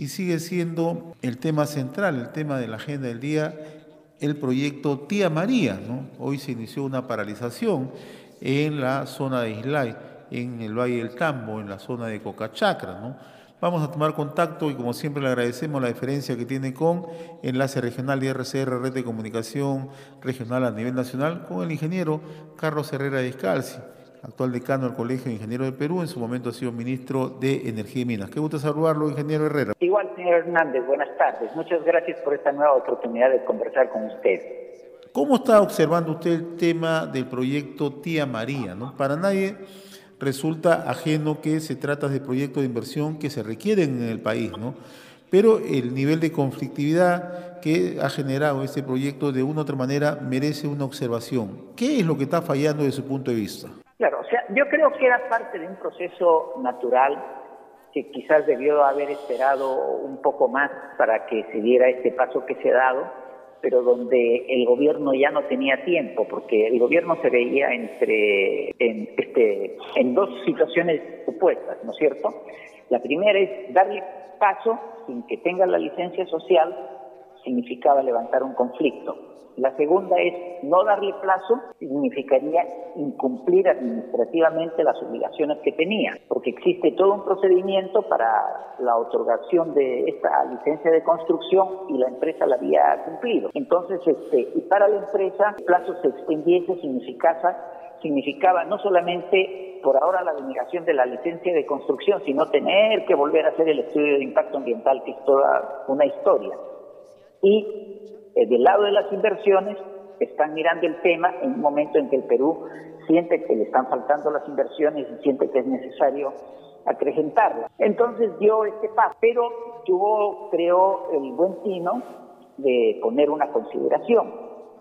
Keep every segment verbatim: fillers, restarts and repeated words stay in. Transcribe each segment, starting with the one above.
y sigue siendo el tema central, el tema de la agenda del día, el proyecto Tía María, ¿no? Hoy se inició una paralización en la zona de Islay, en el Valle del Tambo, en la zona de Cocachacra, ¿no? Vamos a tomar contacto y como siempre le agradecemos la diferencia que tiene con Enlace Regional de R C R, Red de Comunicación Regional a nivel nacional, con el ingeniero Carlos Herrera Descalzi, actual decano del Colegio de Ingenieros del Perú, en su momento ha sido ministro de Energía y Minas. Qué gusto saludarlo, ingeniero Herrera. Igual, señor Hernández, buenas tardes. Muchas gracias por esta nueva oportunidad de conversar con usted. ¿Cómo está observando usted el tema del proyecto Tía María, ¿no? Para nadie resulta ajeno que se trata de proyectos de inversión que se requieren en el país, ¿no? Pero el nivel de conflictividad que ha generado este proyecto de una u otra manera merece una observación. ¿Qué es lo que está fallando desde su punto de vista? Claro, o sea, yo creo que era parte de un proceso natural que quizás debió haber esperado un poco más para que se diera este paso que se ha dado, pero donde el gobierno ya no tenía tiempo, porque el gobierno se veía entre en, este, en dos situaciones opuestas, ¿no es cierto? La primera es darle paso sin que tenga la licencia social, significaba levantar un conflicto. La segunda es no darle plazo, significaría incumplir administrativamente las obligaciones que tenía, porque existe todo un procedimiento para la otorgación de esta licencia de construcción y la empresa la había cumplido. Entonces, este, y para la empresa, el plazo se extendiese significaba, significaba no solamente por ahora la denegación de la licencia de construcción, sino tener que volver a hacer el estudio de impacto ambiental, que es toda una historia. Y Eh, del lado de las inversiones, están mirando el tema en un momento en que el Perú siente que le están faltando las inversiones y siente que es necesario acrecentarlas. Entonces dio este paso, pero tuvo, creo, el buen tino de poner una consideración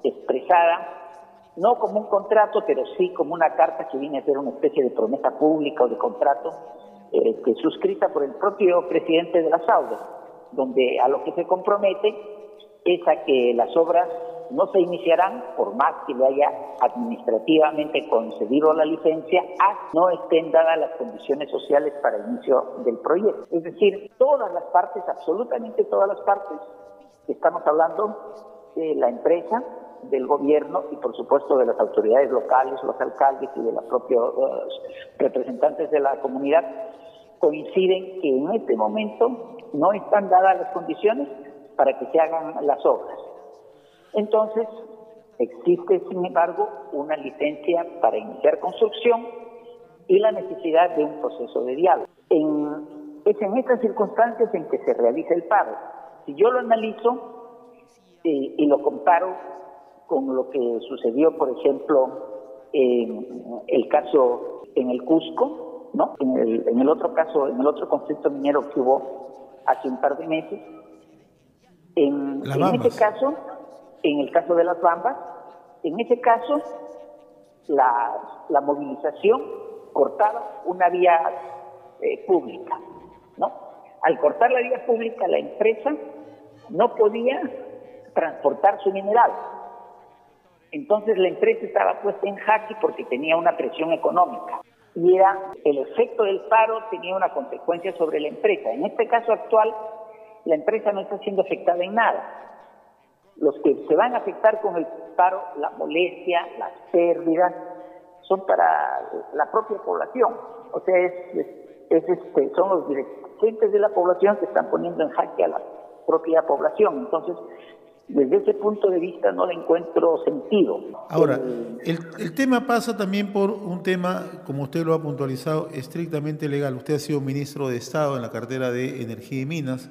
expresada, no como un contrato, pero sí como una carta que viene a ser una especie de promesa pública o de contrato, eh, que es suscrita por el propio presidente de la SAUDE, donde a lo que se compromete es a que las obras no se iniciarán por más que le haya administrativamente concedido la licencia, hasta no estén dadas las condiciones sociales para el inicio del proyecto. Es decir, todas las partes, absolutamente todas las partes, estamos hablando de la empresa, del gobierno y por supuesto de las autoridades locales, los alcaldes y de los propios uh, representantes de la comunidad, coinciden que en este momento no están dadas las condiciones para que se hagan las obras. Entonces, existe, sin embargo, una licencia para iniciar construcción y la necesidad de un proceso de diálogo. En, es en estas circunstancias en que se realiza el paro. Si yo lo analizo eh, y lo comparo con lo que sucedió, por ejemplo, en el caso en el Cusco, ¿no? En el, en el otro caso, en el otro conflicto minero que hubo hace un par de meses, En, en ese caso, en el caso de las Bambas, en ese caso, la, la movilización cortaba una vía eh, pública, ¿no? Al cortar la vía pública, la empresa no podía transportar su mineral. Entonces la empresa estaba puesta en jaque porque tenía una presión económica. Y era el efecto del paro tenía una consecuencia sobre la empresa. En este caso actual, la empresa no está siendo afectada en nada. Los que se van a afectar con el paro, la molestia, las pérdidas, son para la propia población. O sea, es, es, es este, son los dirigentes de la población que están poniendo en jaque a la propia población. Entonces, desde ese punto de vista no le encuentro sentido. Ahora, el, el tema pasa también por un tema, como usted lo ha puntualizado, estrictamente legal. Usted ha sido ministro de Estado en la cartera de Energía y Minas.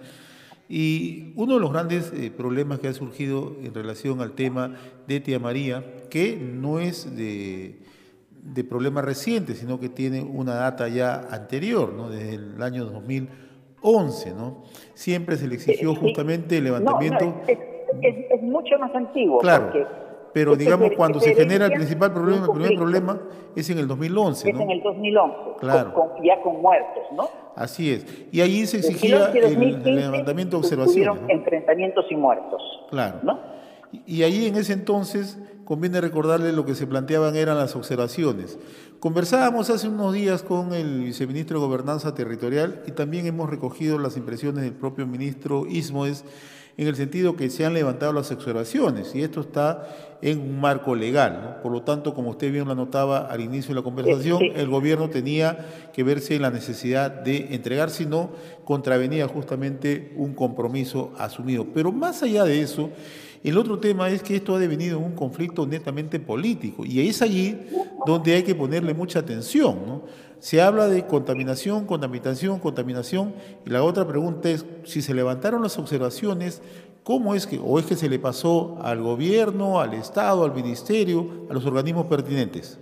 Y uno de los grandes eh, problemas que ha surgido en relación al tema de Tía María, que no es de, de problema reciente, sino que tiene una data ya anterior, ¿no? Desde el año dos mil once, ¿no? Siempre se le exigió justamente el levantamiento... No, no, es, es, es mucho más antiguo. Claro, porque pero digamos este, cuando este se genera el principal problema, el primer problema es en el dos mil once, es ¿no? en el dos mil once, claro. con, con, ya con muertos, ¿no? Así es. Y allí se exigía el, el levantamiento de observaciones, ¿no? Enfrentamientos y muertos. Claro. ¿No? Y, y allí en ese entonces conviene recordarle lo que se planteaban eran las observaciones. Conversábamos hace unos días con el viceministro de Gobernanza Territorial y también hemos recogido las impresiones del propio ministro Ismoes en el sentido que se han levantado las observaciones y esto está en un marco legal, ¿no? Por lo tanto, como usted bien lo anotaba al inicio de la conversación, Sí, sí. el gobierno tenía que verse en la necesidad de entregar, si no, contravenía justamente un compromiso asumido. Pero más allá de eso, el otro tema es que esto ha devenido en un conflicto netamente político y es allí donde hay que ponerle mucha atención, ¿no? Se habla de contaminación, contaminación, contaminación y la otra pregunta es si se levantaron las observaciones, ¿cómo es que, o es que se le pasó al gobierno, al Estado, al ministerio, a los organismos pertinentes?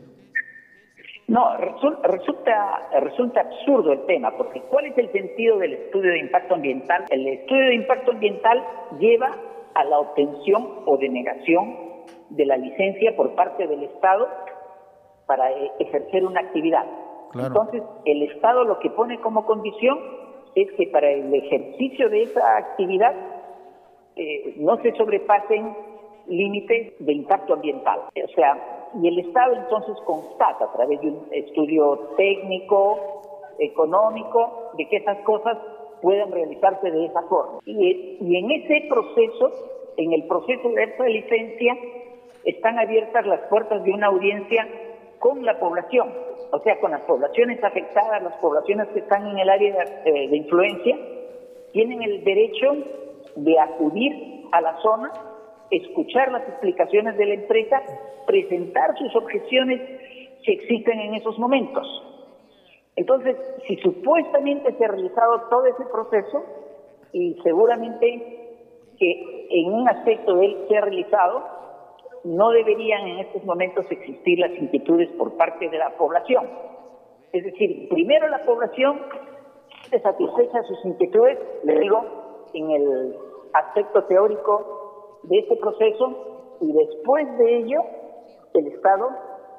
No, resulta, resulta, resulta absurdo el tema, porque ¿cuál es el sentido del estudio de impacto ambiental? El estudio de impacto ambiental lleva a la obtención o denegación de la licencia por parte del Estado para eh, ejercer una actividad. Claro. Entonces, el Estado lo que pone como condición es que para el ejercicio de esa actividad eh, no se sobrepasen límites de impacto ambiental. O sea, y el Estado entonces constata a través de un estudio técnico, económico, de que esas cosas pueden realizarse de esa forma. Y, y en ese proceso, en el proceso de esa licencia, están abiertas las puertas de una audiencia con la población, o sea, con las poblaciones afectadas, las poblaciones que están en el área de, eh, de influencia, tienen el derecho de acudir a la zona, escuchar las explicaciones de la empresa, presentar sus objeciones si existen en esos momentos. Entonces, si supuestamente se ha realizado todo ese proceso, y seguramente que en un aspecto de él se ha realizado, no deberían en estos momentos existir las inquietudes por parte de la población. Es decir, primero la población se satisfecha sus inquietudes, le digo, en el aspecto teórico de este proceso, y después de ello, el Estado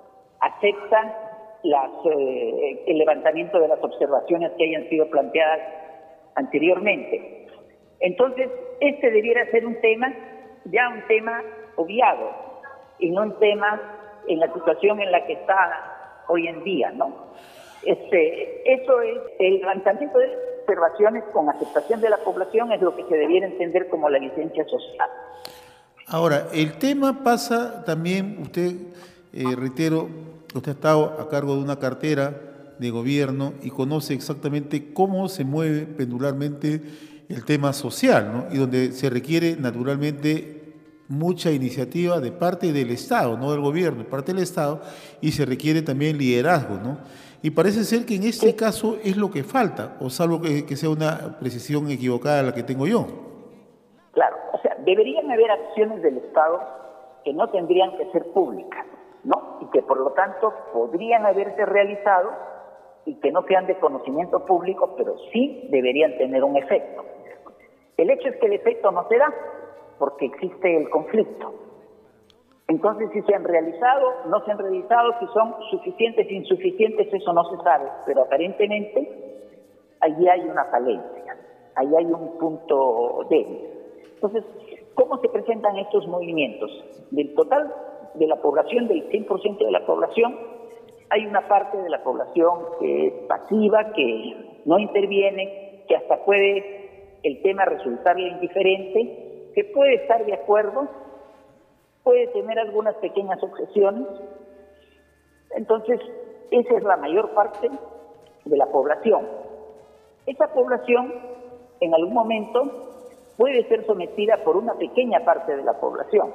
acepta las, eh, el levantamiento de las observaciones que hayan sido planteadas anteriormente. Entonces, este debiera ser un tema, ya un tema obviado, y no un tema en la situación en la que está hoy en día, ¿no? Este, eso es, el levantamiento de observaciones con aceptación de la población es lo que se debiera entender como la licencia social. Ahora, el tema pasa también, usted, eh, reitero, usted ha estado a cargo de una cartera de gobierno y conoce exactamente cómo se mueve pendularmente el tema social, ¿no? Y donde se requiere naturalmente mucha iniciativa de parte del Estado, no del gobierno, de parte del Estado, y se requiere también liderazgo, ¿no? Y parece ser que en este caso es lo que falta, o salvo que, que sea una precisión equivocada la que tengo yo. Claro, o sea, deberían haber acciones del Estado que no tendrían que ser públicas, ¿no? Y que por lo tanto podrían haberse realizado y que no sean de conocimiento público, pero sí deberían tener un efecto. El hecho es que el efecto no se da, porque existe el conflicto. Entonces, si se han realizado, no se han realizado, si son suficientes, insuficientes, eso no se sabe, pero aparentemente allí hay una falencia, allí hay un punto débil. Entonces, ¿cómo se presentan estos movimientos? Del total de la población, del cien por ciento de la población, hay una parte de la población que es pasiva, que no interviene, que hasta puede el tema resultarle indiferente, que puede estar de acuerdo, puede tener algunas pequeñas objeciones. Entonces, esa es la mayor parte de la población. Esa población, en algún momento, puede ser sometida por una pequeña parte de la población,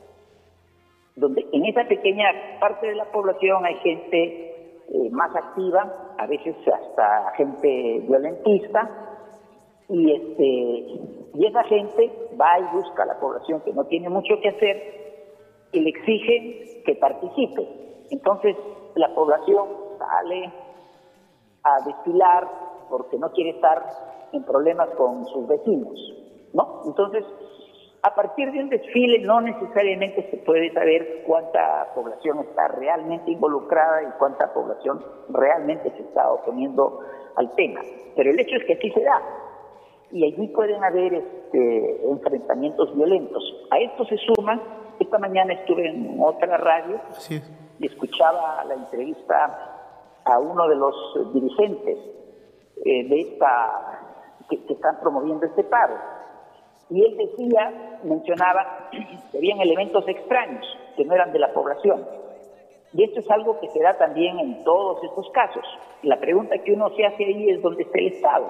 donde en esa pequeña parte de la población hay gente eh, más activa, a veces hasta gente violentista, y este y esa gente va y busca a la población que no tiene mucho que hacer y le exige que participe. Entonces la población sale a desfilar porque no quiere estar en problemas con sus vecinos, ¿no? Entonces, a partir de un desfile no necesariamente se puede saber cuánta población está realmente involucrada y cuánta población realmente se está oponiendo al tema. Pero el hecho es que así se da. Y allí pueden haber este, enfrentamientos violentos. A esto se suma, esta mañana estuve en otra radio sí. y escuchaba la entrevista a uno de los dirigentes eh, de esta que, que están promoviendo este paro. Y él decía, mencionaba, que habían elementos extraños que no eran de la población. Y esto es algo que se da también en todos estos casos. La pregunta que uno se hace ahí es dónde está el Estado.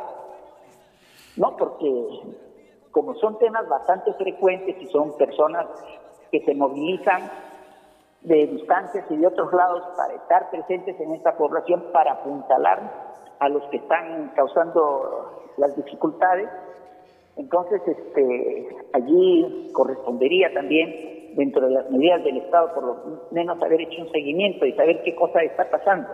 No, porque como son temas bastante frecuentes y son personas que se movilizan de distancias y de otros lados para estar presentes en esta población, para apuntalar a los que están causando las dificultades, entonces este, allí correspondería también, dentro de las medidas del Estado, por lo menos haber hecho un seguimiento y saber qué cosa está pasando,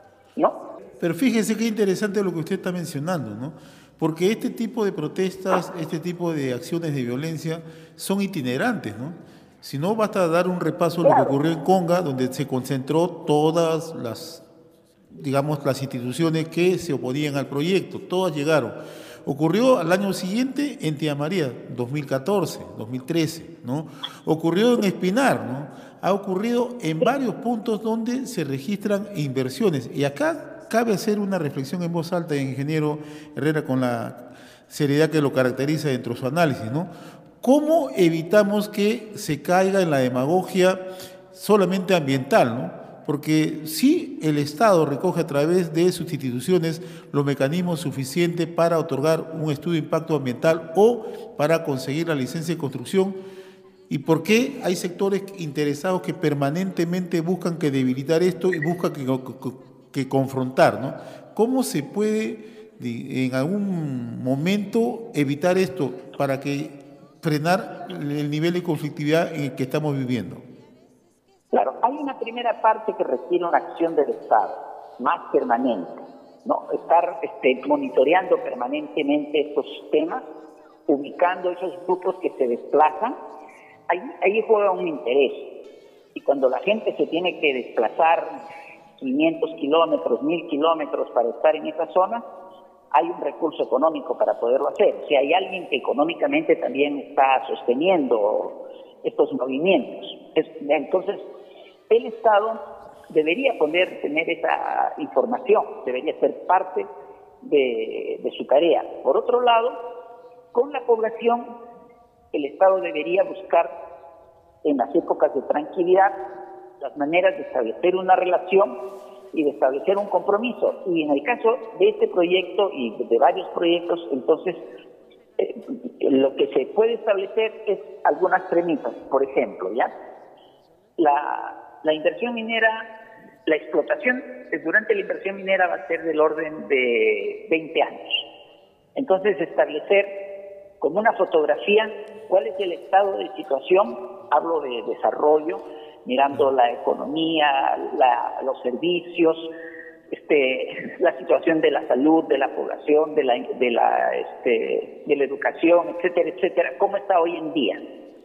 ¿no? Pero fíjese qué interesante lo que usted está mencionando, ¿no? Porque este tipo de protestas, este tipo de acciones de violencia son itinerantes, ¿no? Si no, basta dar un repaso de lo que ocurrió en Conga, donde se concentró todas las, digamos, las instituciones que se oponían al proyecto, todas llegaron. Ocurrió al año siguiente en Tía María, dos mil catorce, dos mil trece, ¿no? Ocurrió en Espinar, ¿no? Ha ocurrido en varios puntos donde se registran inversiones. Y acá cabe hacer una reflexión en voz alta, ingeniero Herrera, con la seriedad que lo caracteriza dentro de su análisis, ¿no? ¿Cómo evitamos que se caiga en la demagogia solamente ambiental, ¿no? Porque si el Estado recoge a través de sus instituciones los mecanismos suficientes para otorgar un estudio de impacto ambiental o para conseguir la licencia de construcción, ¿y por qué hay sectores interesados que permanentemente buscan que debilitar esto y buscan que, que, que confrontar, ¿no? ¿Cómo se puede en algún momento evitar esto para que frenar el nivel de conflictividad en el que estamos viviendo? Claro, hay una primera parte que requiere una acción del Estado, más permanente, ¿no? Estar este, monitoreando permanentemente estos temas, ubicando esos grupos que se desplazan, ahí, ahí juega un interés. Y cuando la gente se tiene que desplazar quinientos kilómetros, mil kilómetros para estar en esa zona, hay un recurso económico para poderlo hacer. Si hay alguien que económicamente también está sosteniendo estos movimientos. Es, entonces, el Estado debería poder tener esa información, debería ser parte de, de su tarea. Por otro lado, con la población, el Estado debería buscar en las épocas de tranquilidad las maneras de establecer una relación y de establecer un compromiso. Y en el caso de este proyecto y de varios proyectos, entonces, eh, lo que se puede establecer es algunas premisas. Por ejemplo, ¿ya? La, la inversión minera, la explotación durante la inversión minera va a ser del orden de veinte años. Entonces, establecer como una fotografía cuál es el estado de situación, hablo de desarrollo, mirando la economía, la, los servicios, este, la situación de la salud, de la población, de la, de la, este, de la educación, etcétera, etcétera, cómo está hoy en día.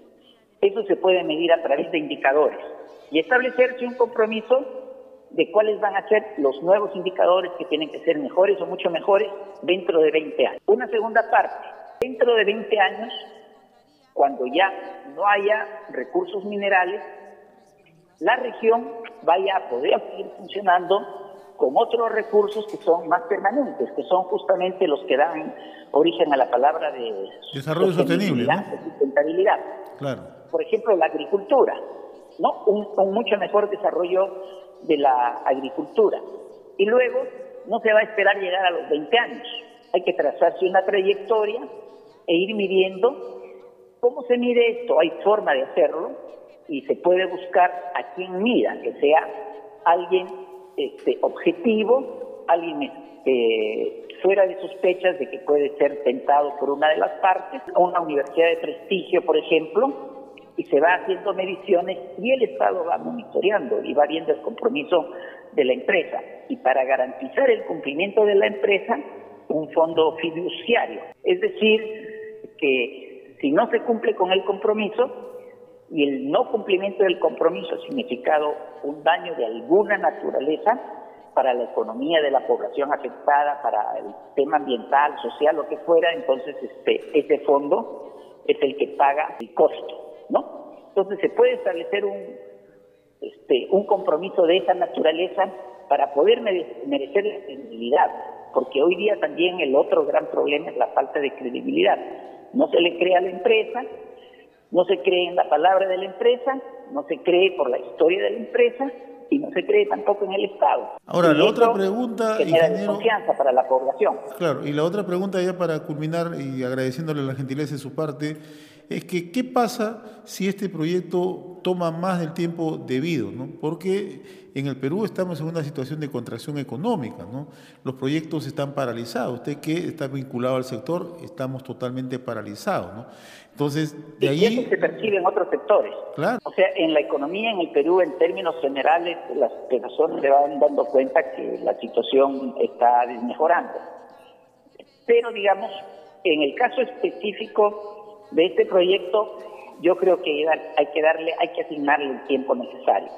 Eso se puede medir a través de indicadores y establecerse un compromiso de cuáles van a ser los nuevos indicadores que tienen que ser mejores o mucho mejores dentro de veinte años. Una segunda parte, dentro de veinte años, cuando ya no haya recursos minerales, la región vaya a poder seguir funcionando con otros recursos que son más permanentes, que son justamente los que dan origen a la palabra de desarrollo sostenible, ¿no? De sustentabilidad. Claro. Por ejemplo, la agricultura, ¿no? Un, un mucho mejor desarrollo de la agricultura. Y luego no se va a esperar llegar a los veinte años. Hay que trazarse una trayectoria e ir midiendo. ¿Cómo se mide esto? Hay forma de hacerlo y se puede buscar a quien mida, que sea alguien este, objetivo, alguien este, fuera de sospechas de que puede ser tentado por una de las partes, una universidad de prestigio, por ejemplo, y se va haciendo mediciones y el Estado va monitoreando y va viendo el compromiso de la empresa. Y para garantizar el cumplimiento de la empresa, un fondo fiduciario. Es decir, que si no se cumple con el compromiso, y el no cumplimiento del compromiso ha significado un daño de alguna naturaleza para la economía de la población afectada, para el tema ambiental, social, lo que fuera, entonces este, ese fondo es el que paga el costo, ¿no? Entonces se puede establecer un, este, un compromiso de esa naturaleza para poder merecer la credibilidad, porque hoy día también el otro gran problema es la falta de credibilidad. No se le cree a la empresa, no se cree en la palabra de la empresa, no se cree por la historia de la empresa y no se cree tampoco en el Estado. Ahora, y la otra pregunta, genera ingeniero, desconfianza para la población. Claro, y la otra pregunta ya para culminar y agradeciéndole la gentileza de su parte, es que ¿qué pasa si este proyecto toma más del tiempo debido, ¿no? Porque en el Perú estamos en una situación de contracción económica, ¿no? Los proyectos están paralizados. Usted que está vinculado al sector, estamos totalmente paralizados, ¿no? Entonces, de y ahí... eso se percibe en otros sectores. Claro. O sea, en la economía en el Perú, en términos generales, las personas se van dando cuenta que la situación está desmejorando. Pero, digamos, en el caso específico de este proyecto, yo creo que hay que darle, hay que asignarle el tiempo necesario.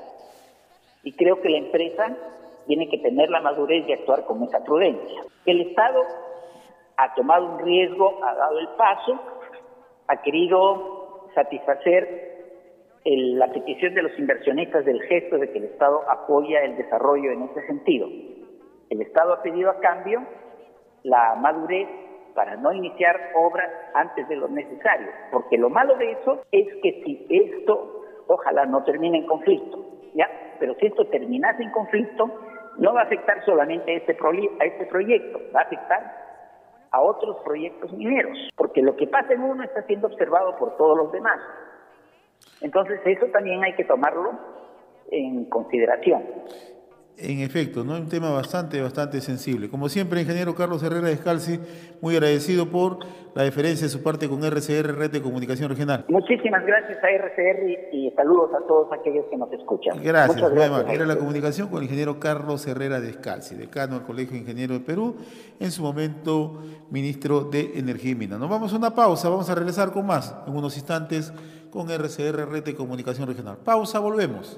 Y creo que la empresa tiene que tener la madurez de actuar con esa prudencia. El Estado ha tomado un riesgo, ha dado el paso, ha querido satisfacer el, la petición de los inversionistas del gesto de que el Estado apoya el desarrollo en ese sentido. El Estado ha pedido a cambio la madurez para no iniciar obras antes de lo necesario, porque lo malo de eso es que si esto, ojalá no termine en conflicto, ¿ya? Pero si esto terminase en conflicto, no va a afectar solamente a este, a este proyecto, va a afectar a otros proyectos mineros, porque lo que pasa en uno está siendo observado por todos los demás. Entonces eso también hay que tomarlo en consideración. En efecto, ¿no? Un tema bastante, bastante sensible. Como siempre, ingeniero Carlos Herrera Descalzi, muy agradecido por la deferencia de su parte con R C R, Red de Comunicación Regional. Muchísimas gracias a R C R y saludos a todos aquellos que nos escuchan. Gracias. Muchas gracias. Era la comunicación con el ingeniero Carlos Herrera Descalzi, decano del Colegio de Ingenieros de Perú, en su momento ministro de Energía y Minas. Nos vamos a una pausa, vamos a regresar con más en unos instantes con R C R, Red de Comunicación Regional. Pausa, volvemos.